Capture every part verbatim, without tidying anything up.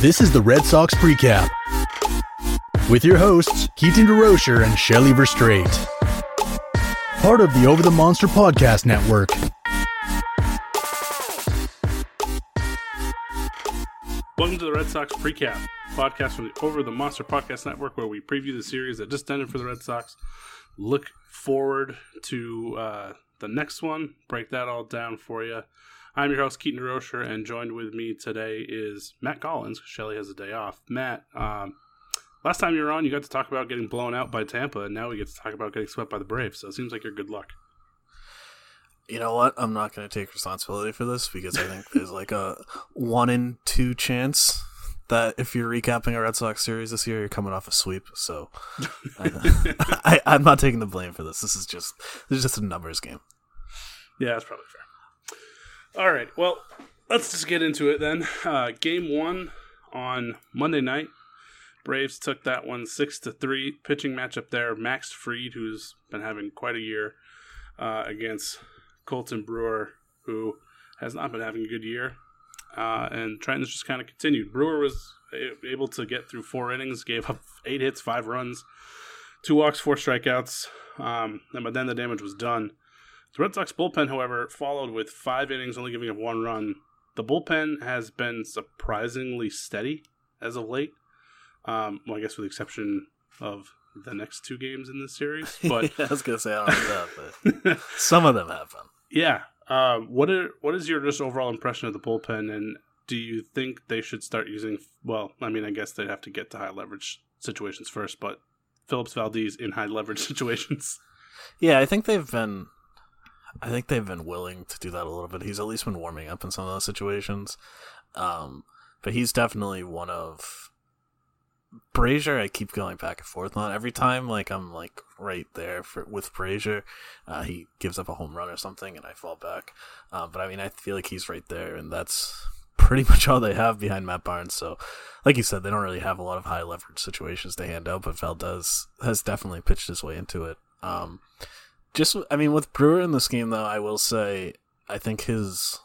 This is the Red Sox Precap with your hosts, Keaton DeRocher and Shelley Verstraete. Part of the Over the Monster Podcast Network. Welcome to the Red Sox Precap, podcast from the Over the Monster Podcast Network, where we preview the series that just ended for the Red Sox, look forward to uh, the next one, break that all down for you. I'm your host, Keaton DeRocher, and joined with me today is Matt Collins, because Shelley has a day off. Matt, um, last time you were on, you got to talk about getting blown out by Tampa, and now we get to talk about getting swept by the Braves, so it seems like you're good luck. You know what? I'm not going to take responsibility for this because I think there's like a one in two chance that if you're recapping a Red Sox series this year, you're coming off a sweep. So I, I, I'm not taking the blame for this. This is just this is just a numbers game. Yeah, that's probably fair. All right, well, let's just get into it then. Uh, game one on Monday night. Braves took that one six to three. Pitching matchup there, Max Fried, who's been having quite a year, uh, against Colton Brewer, who has not been having a good year. Uh, and trends just kind of continued. Brewer was a- able to get through four innings, gave up eight hits, five runs, two walks, four strikeouts. Um, and by then the damage was done. The Red Sox bullpen, however, followed with five innings, only giving up one run. The bullpen has been surprisingly steady as of late. Um, well, I guess with the exception of the next two games in this series. But I was going to say, I don't know that, but some of them have been. Yeah. Uh, what are what is your just overall impression of the bullpen, and do you think they should start using, well, I mean, I guess they'd have to get to high leverage situations first, but Phillips Valdez in high leverage situations? Yeah, I think they've been... I think they've been willing to do that a little bit. He's at least been warming up in some of those situations. Um, but he's definitely one of... Brazier, I keep going back and forth on. Every time like I'm like right there for, with Brazier, uh, he gives up a home run or something and I fall back. Um, but I mean, I feel like he's right there, and that's pretty much all they have behind Matt Barnes. So like you said, they don't really have a lot of high leverage situations to hand out, but Valdez has definitely pitched his way into it. Um, Just, I mean, with Brewer in this game, though, I will say I think his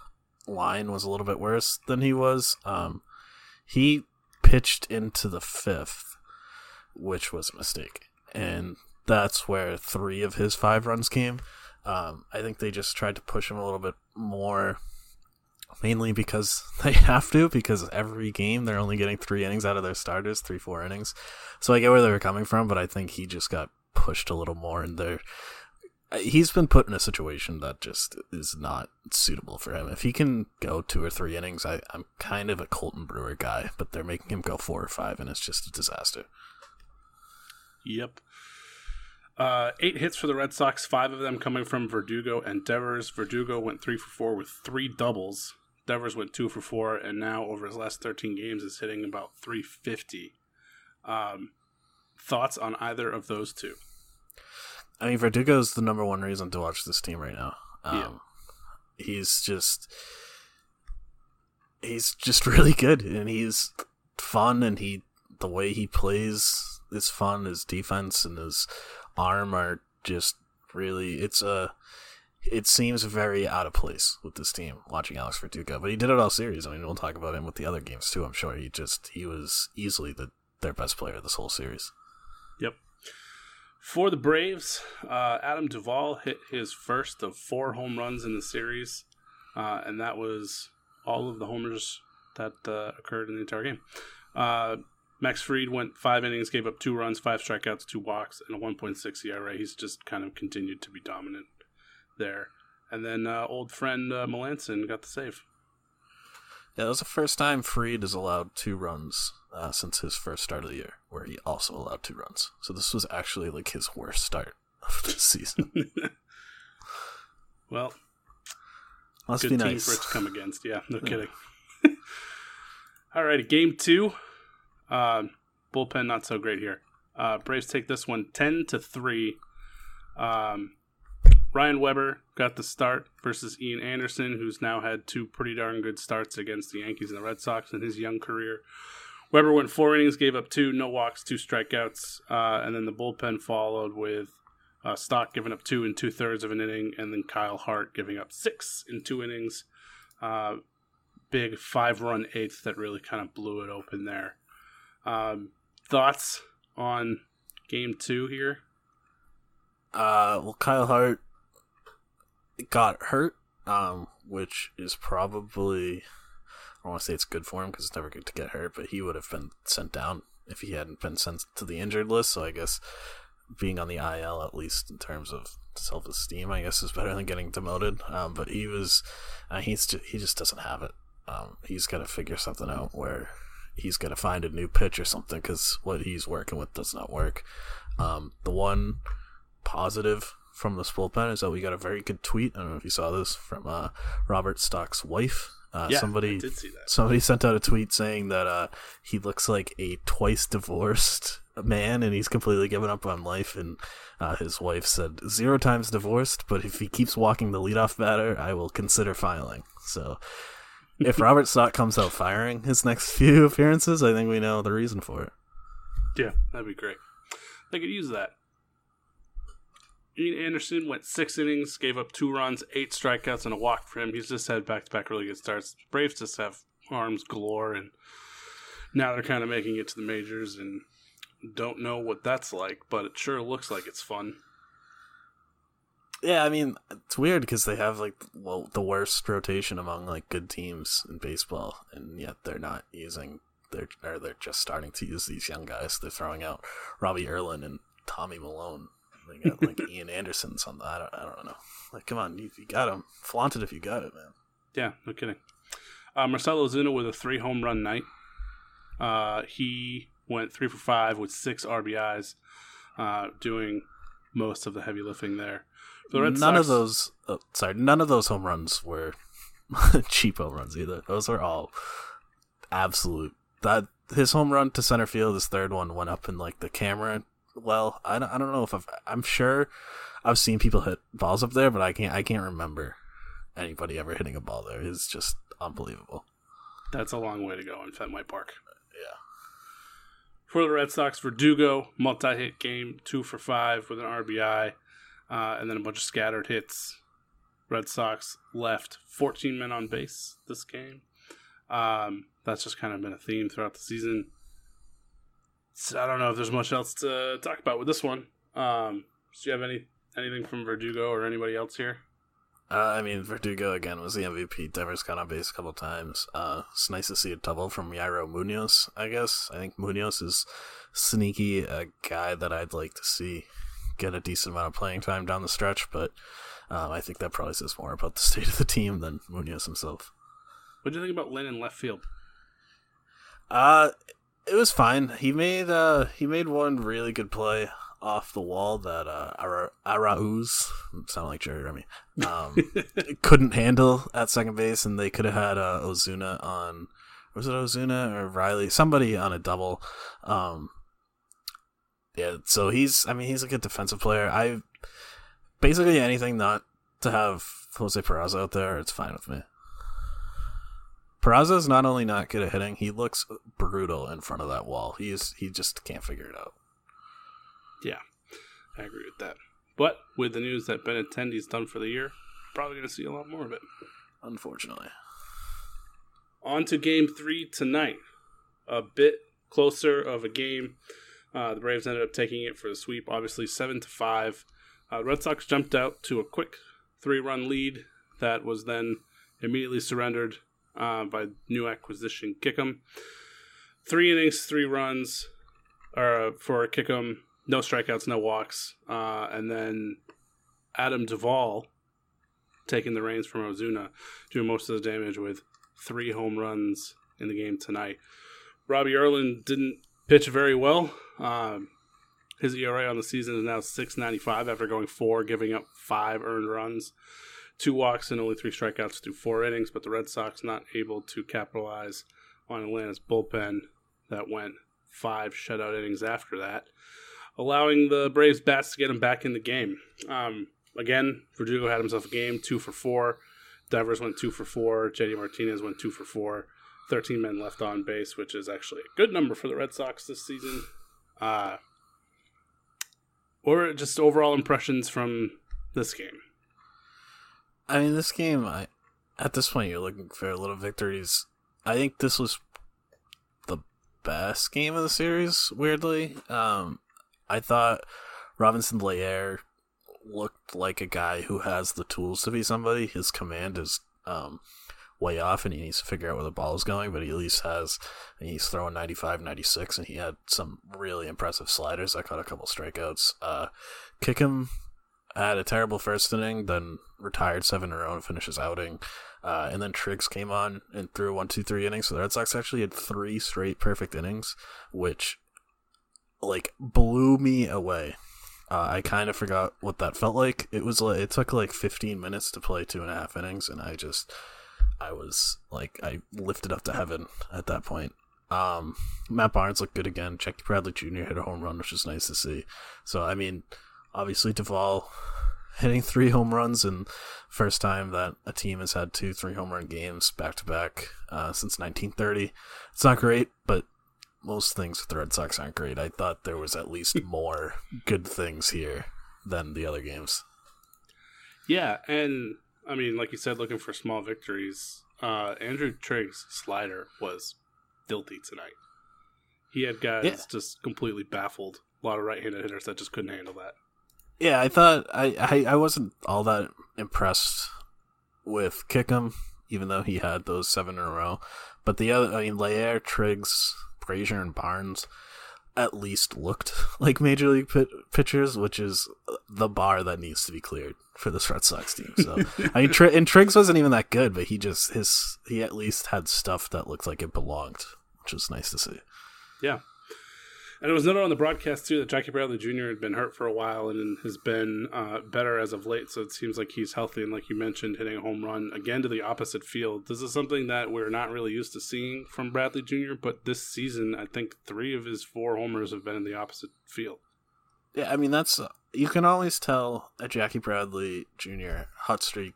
line was a little bit worse than he was. Um, he pitched into the fifth, which was a mistake. And that's where three of his five runs came. Um, I think they just tried to push him a little bit more, mainly because they have to, because every game they're only getting three innings out of their starters, three, four innings. So I get where they were coming from, but I think he just got pushed a little more in there. He's been put in a situation that just is not suitable for him. If he can go two or three innings, I, I'm kind of a Colton Brewer guy, but they're making him go four or five, and it's just a disaster. Yep. Uh, eight hits for the Red Sox, five of them coming from Verdugo and Devers. Verdugo went three for four with three doubles. Devers went two for four, and now over his last thirteen games is hitting about three fifty. Um, thoughts on either of those two? I mean, Verdugo's the number one reason to watch this team right now. Um, yeah. He's just, he's just really good, and he's fun, and he, the way he plays is fun. His defense and his arm are just really, it's a, it seems very out of place with this team, watching Alex Verdugo, but he did it all series. I mean, we'll talk about him with the other games too, I'm sure. He just, he was easily the their best player this whole series. Yep. For the Braves, uh, Adam Duvall hit his first of four home runs in the series, uh, and that was all of the homers that uh, occurred in the entire game. Uh, Max Fried went five innings, gave up two runs, five strikeouts, two walks, and a one point six E R A. He's just kind of continued to be dominant there. And then uh, old friend uh, Melanson got the save. Yeah, that was the first time Fried has allowed two runs uh, since his first start of the year, where he also allowed two runs. So this was actually like his worst start of the season. Well, must good be team nice for it to come against. Yeah, no kidding. All righty, game two. Uh, bullpen not so great here. Uh, Braves take this one ten to three. Um, Ryan Weber got the start versus Ian Anderson, who's now had two pretty darn good starts against the Yankees and the Red Sox in his young career. Weber went four innings, gave up two, no walks, two strikeouts, uh, and then the bullpen followed with uh, Stock giving up two and two-thirds of an inning, and then Kyle Hart giving up six in two innings. Uh, big five-run eighth that really kind of blew it open there. Um, thoughts on game two here? Uh, well, Kyle Hart got hurt, um, which is probably, I don't want to say it's good for him because it's never good to get hurt, but he would have been sent down if he hadn't been sent to the injured list. So I guess being on the I L, at least in terms of self-esteem, I guess is better than getting demoted. Um, but he was, uh, he's just, he just doesn't have it. Um, he's got to figure something out where he's got to find a new pitch or something because what he's working with does not work. Um, the one positive from the bullpen is that we got a very good tweet. I don't know if you saw this from uh, Robert Stock's wife. Uh, yeah, somebody, I did see that. Somebody sent out a tweet saying that uh, he looks like a twice divorced man and he's completely given up on life. And uh, his wife said, zero times divorced, but if he keeps walking the leadoff batter, I will consider filing. So if Robert Stock comes out firing his next few appearances, I think we know the reason for it. Yeah, that'd be great. They could use that. Ian Anderson went six innings, gave up two runs, eight strikeouts, and a walk for him. He's just had back-to-back really good starts. Braves just have arms galore, and now they're kind of making it to the majors, and don't know what that's like, but it sure looks like it's fun. Yeah, I mean, it's weird because they have, like, well, the worst rotation among, like, good teams in baseball, and yet they're not using, they're, or they're just starting to use these young guys. They're throwing out Robbie Erlin and Tommy Malone. They got, like, Ian Anderson's on the, I don't, I don't know. Like, come on, you, you got him. Flaunt it if you got it, man. Yeah, no kidding. Uh, Marcell Ozuna with a three-home run night. Uh, he went three for five with six R B Is, uh, doing most of the heavy lifting there. For the Red none Sox, of those, oh, sorry, none of those home runs were cheap home runs either. Those were all absolute. That his home run to center field, his third one went up in like the camera. Well, I don't, I don't know if I've, I'm sure I've seen people hit balls up there, but I can't, I can't remember anybody ever hitting a ball there. It's just unbelievable. That's a long way to go in Fenway Park. Yeah. For the Red Sox, Verdugo, multi-hit game, two for five with an R B I, uh, and then a bunch of scattered hits. Red Sox left fourteen men on base this game. Um, that's just kind of been a theme throughout the season. So I don't know if there's much else to talk about with this one. Um, do you have any anything from Verdugo or anybody else here? Uh, I mean, Verdugo, again, was the M V P. Devers got on base a couple times. Uh, it's nice to see a double from Yairo Munoz, I guess. I think Munoz is sneaky, a guy that I'd like to see get a decent amount of playing time down the stretch, but um, I think that probably says more about the state of the team than Munoz himself. What do you think about Lynn in left field? Uh, it was fine. He made uh, he made one really good play off the wall that uh, Ara- Arauz, sound like Jerry Remy, um, couldn't handle at second base, and they could have had uh, Ozuna on, was it Ozuna or Riley? Somebody on a double. Um, yeah, so he's, I mean, he's a good defensive player. I basically anything not to have Jose Peraza out there, it's fine with me. Peraza is not only not good at hitting, he looks brutal in front of that wall. He is, he just can't figure it out. Yeah, I agree with that. But with the news that Benintendi's done for the year, probably going to see a lot more of it. Unfortunately. On to game three tonight. A bit closer of a game. Uh, the Braves ended up taking it for the sweep, obviously seven to five. Uh, Red Sox jumped out to a quick three-run lead that was then immediately surrendered uh, by new acquisition Kickham. Three innings, three runs uh, for Kickham. No strikeouts, no walks. Uh, and then Adam Duvall taking the reins from Ozuna, doing most of the damage with three home runs in the game tonight. Robbie Erlin didn't pitch very well. Um, his E R A on the season is now six ninety-five after going four, giving up five earned runs, two walks, and only three strikeouts through four innings. But the Red Sox not able to capitalize on Atlanta's bullpen that went five shutout innings after that, allowing the Braves bats to get him back in the game. Um, again, Verdugo had himself a game, two for four. Devers went two for four. J D Martinez went two for four. thirteen men left on base, which is actually a good number for the Red Sox this season. Uh, or just overall impressions from this game. I mean, this game, I, at this point, you're looking for little victories. I think this was the best game of the series, weirdly. Um, I thought Robinson Layer looked like a guy who has the tools to be somebody. His command is um, way off, and he needs to figure out where the ball is going, but he at least has, and he's throwing ninety-five, ninety-six, and he had some really impressive sliders. I caught a couple strikeouts. Uh, Kickham had a terrible first inning, then retired seven in a row and finishes outing. Uh, and then Triggs came on and threw one, two, three innings. So the Red Sox actually had three straight perfect innings, which like blew me away. Uh, I kind of forgot what that felt like. It was like it took like fifteen minutes to play two and a half innings, and I just I was like I lifted up to heaven at that point. Um, Matt Barnes looked good again. Jackie Bradley Junior hit a home run, which is nice to see. So I mean, obviously Duvall hitting three home runs, and first time that a team has had two three home run games back to back since nineteen thirty. It's not great, but most things with the Red Sox aren't great. I thought there was at least more good things here than the other games. Yeah, and I mean, like you said, looking for small victories. Uh, Andrew Triggs' slider was filthy tonight. He had guys yeah. just completely baffled. A lot of right-handed hitters that just couldn't handle that. Yeah, I thought I, I, I wasn't all that impressed with Kickham, even though he had those seven in a row. But the other, I mean, Layer, Triggs, Frazier, and Barnes at least looked like major league pit- pitchers, which is the bar that needs to be cleared for this Red Sox team. So I mean, Tr- and Triggs wasn't even that good, but he just his he at least had stuff that looked like it belonged, which was nice to see. Yeah. And it was noted on the broadcast, too, that Jackie Bradley Junior had been hurt for a while and has been uh, better as of late. So it seems like he's healthy. And like you mentioned, hitting a home run again to the opposite field. This is something that we're not really used to seeing from Bradley Junior But this season, I think three of his four homers have been in the opposite field. Yeah, I mean, that's, uh, you can always tell a Jackie Bradley Junior hot streak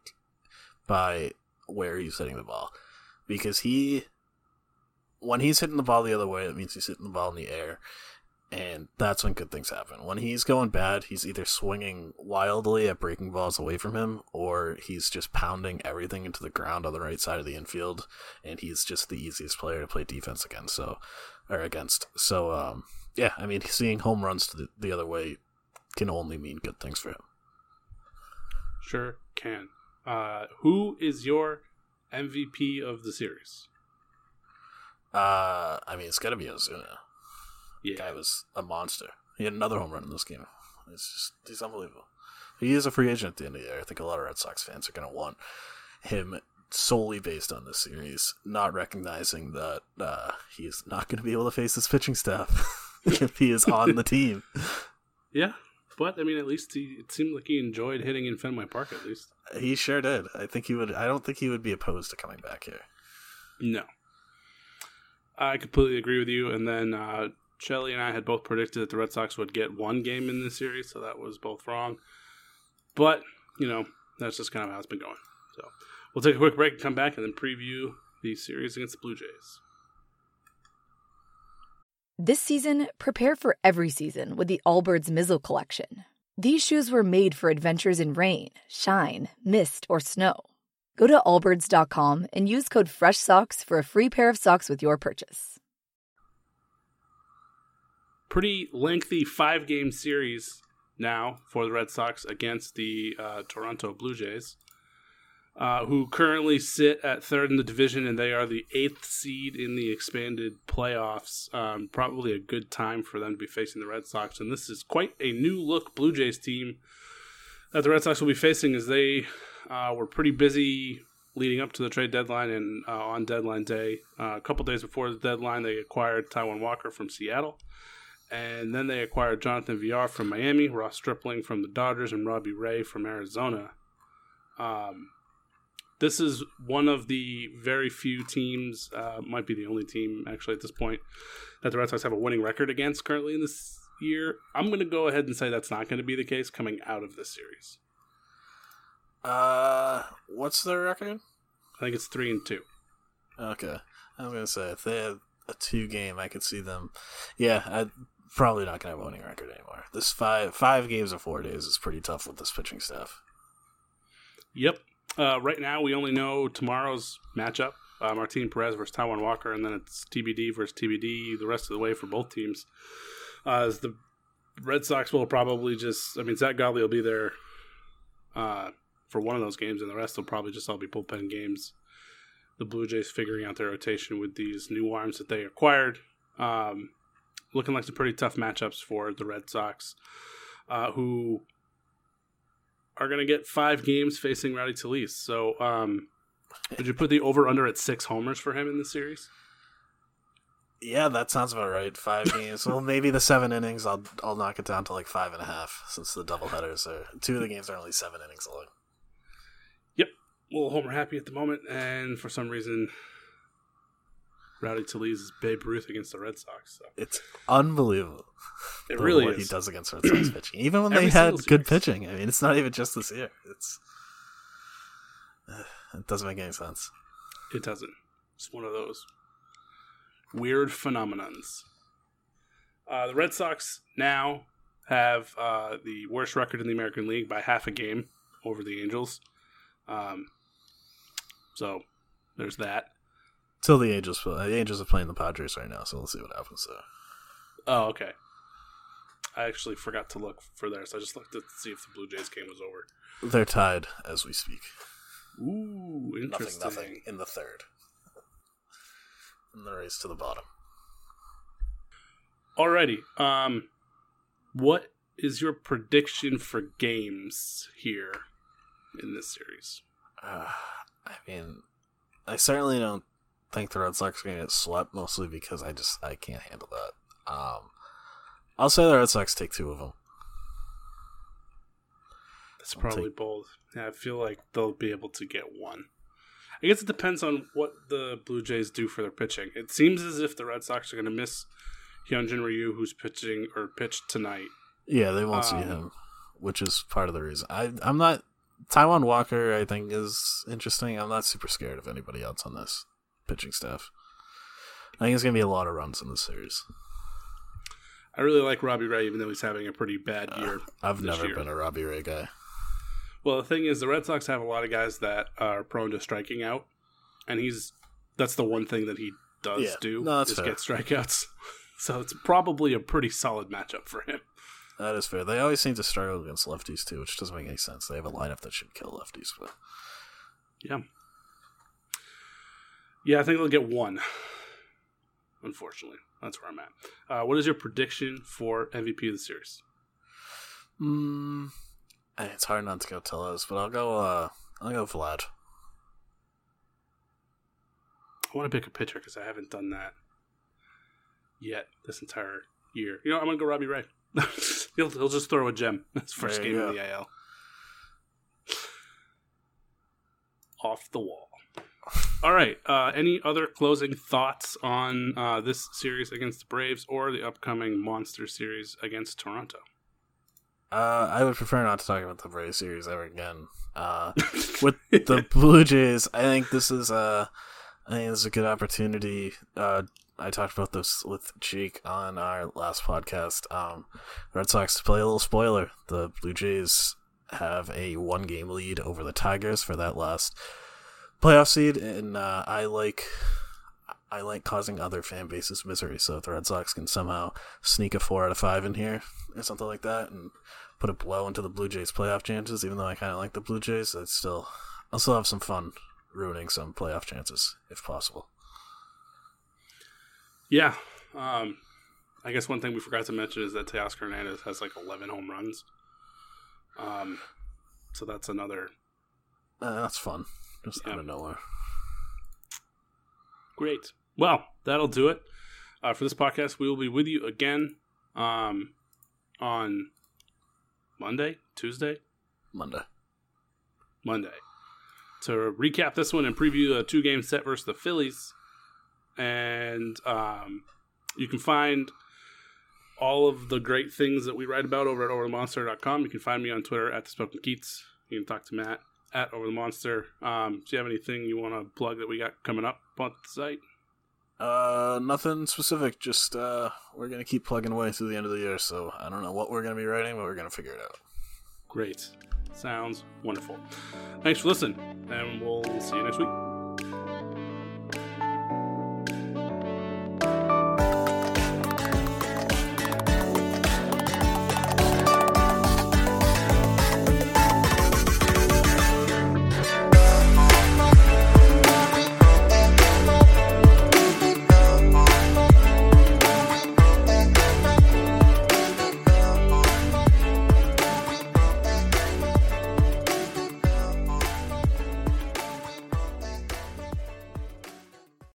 by where he's hitting the ball. Because he, when he's hitting the ball the other way, it means he's hitting the ball in the air. And that's when good things happen. When he's going bad, he's either swinging wildly at breaking balls away from him, or he's just pounding everything into the ground on the right side of the infield, and he's just the easiest player to play defense against. So, or against. So, um, yeah, I mean, seeing home runs to the, the other way can only mean good things for him. Sure can. Uh, who is your M V P of the series? Uh, I mean, it's got to be Ozuna. Yeah. The guy was a monster. He had another home run in this game. It's just, he's unbelievable. He is a free agent at the end of the year. I think a lot of Red Sox fans are going to want him solely based on this series, not recognizing that uh, he's not going to be able to face his pitching staff if he is on the team. Yeah, but I mean, at least he, it seemed like he enjoyed hitting in Fenway Park. At least he sure did. I think he would. I don't think he would be opposed to coming back here. No, I completely agree with you. And then uh, Shelley and I had both predicted that the Red Sox would get one game in this series, so that was both wrong. But, you know, that's just kind of how it's been going. So we'll take a quick break and come back and then preview the series against the Blue Jays. This season, prepare for every season with the Allbirds Mizzle Collection. These shoes were made for adventures in rain, shine, mist, or snow. Go to allbirds dot com and use code FRESHSOCKS for a free pair of socks with your purchase. Pretty lengthy five-game series now for the Red Sox against the uh, Toronto Blue Jays, uh, who currently sit at third in the division, and they are the eighth seed in the expanded playoffs. Um, probably a good time for them to be facing the Red Sox, and this is quite a new-look Blue Jays team that the Red Sox will be facing, as they uh, were pretty busy leading up to the trade deadline and uh, on deadline day. Uh, a couple days before the deadline, they acquired Taijuan Walker from Seattle. And then they acquired Jonathan Villar from Miami, Ross Stripling from the Dodgers, and Robbie Ray from Arizona. Um, this is one of the very few teams, uh, might be the only team actually at this point, that the Red Sox have a winning record against currently in this year. I'm going to go ahead and say that's not going to be the case coming out of this series. Uh, what's their record? I think it's three and two. Okay, I was gonna say if they had a two game, I could see them. Yeah, I probably not gonna have a winning record anymore. This five five games in four days is pretty tough with this pitching staff. Yep. Uh, right now, we only know tomorrow's matchup: uh, Martin Perez versus Taijuan Walker, and then it's T B D versus T B D the rest of the way for both teams. Uh, as the Red Sox will probably just, I mean, Zach Godley will be there uh, for one of those games, and the rest will probably just all be bullpen games. The Blue Jays figuring out their rotation with these new arms that they acquired. Um, looking like some pretty tough matchups for the Red Sox, uh, who are going to get five games facing Rowdy Tellez. So, um, would you put the over-under at six homers for him in this series? Yeah, that sounds about right. Five games. Well, maybe the seven innings, I'll I'll knock it down to like five and a half, since the doubleheaders are two of the games are only seven innings long. Yep, well, homer happy at the moment, and for some reason, Rowdy Tellez is Babe Ruth against the Red Sox. So. It's unbelievable. It really what is. he does against Red Sox pitching, even when Every they had single good series. pitching. I mean, it's not even just this year. It's uh, it doesn't make any sense. It doesn't. It's one of those weird phenomenons. Uh, the Red Sox now have uh, the worst record in the American League by half a game over the Angels. Um, so there's that. Till the Angels, the Angels are playing the Padres right now, so we'll see what happens there. Oh, okay. I actually forgot to look for theirs. I just looked to see if the Blue Jays game was over. They're tied as we speak. Ooh, interesting. Nothing, nothing in the third. In the race to the bottom. Alrighty. Um, what is your prediction for games here in this series? Uh, I mean, I certainly don't think the Red Sox are going to get swept, mostly because I just I can't handle that. Um, I'll say the Red Sox take two of them. That's I'll probably take- bold. Yeah, I feel like they'll be able to get one. I guess it depends on what the Blue Jays do for their pitching. It seems as if the Red Sox are going to miss Hyunjin Ryu, who's pitching or pitched tonight. Yeah, they won't see Um, him, which is part of the reason. I, I'm not. Taijuan Walker, I think, is interesting. I'm not super scared of anybody else on this pitching staff. I think it's going to be a lot of runs in this series. I really like Robbie Ray, even though he's having a pretty bad year. Uh, I've this never year. been a Robbie Ray guy. Well, the thing is, the Red Sox have a lot of guys that are prone to striking out, and he's that's the one thing that he does Yeah, do no, that's is fair. get strikeouts. So it's probably a pretty solid matchup for him. That is fair. They always seem to struggle against lefties, too, which doesn't make any sense. They have a lineup that should kill lefties. But Yeah. Yeah, I think they'll get one. Unfortunately, that's where I'm at. Uh, what is your prediction for M V P of the series? mm, it's hard not to go Tellez, but I'll go. Uh, I'll go Vlad. I want to pick a pitcher because I haven't done that yet this entire year. You know, I'm going to go Robbie Ray. he'll, he'll just throw a gem. His first There you game go. in the A L. Off the wall. All right. Uh, any other closing thoughts on uh, this series against the Braves or the upcoming Monster series against Toronto? Uh, I would prefer not to talk about the Braves series ever again. Uh, with the Blue Jays, I think this is a, I think this is a good opportunity. Uh, I talked about this with Cheek on our last podcast. Um, Red Sox to play a little spoiler. The Blue Jays have a one-game lead over the Tigers for that last playoff seed, and uh, I like I like causing other fan bases misery. So if the Red Sox can somehow sneak a four out of five in here or something like that, and put a blow into the Blue Jays playoff chances, even though I kind of like the Blue Jays, I'd still I'll still have some fun ruining some playoff chances if possible. Yeah. Um, I guess one thing we forgot to mention is that Teoscar Hernandez has like eleven home runs. Um, so that's another Uh, that's fun, just Yeah. out of nowhere. great. Well, that'll do it uh, for this podcast. We will be with you again um, on Monday, Tuesday, Monday. Monday to recap this one and preview a two-game set versus the Phillies. And um, you can find all of the great things that we write about over at over the monster dot com. You can find me on Twitter at the Spoken Keats. You can talk to Matt at Over the Monster. Um, do you have anything you want to plug that we got coming up on the site? Uh, nothing specific. Just uh, we're gonna keep plugging away through the end of the year. So I don't know what we're gonna be writing, but we're gonna figure it out. Great. Sounds wonderful. Thanks for listening, and we'll see you next week.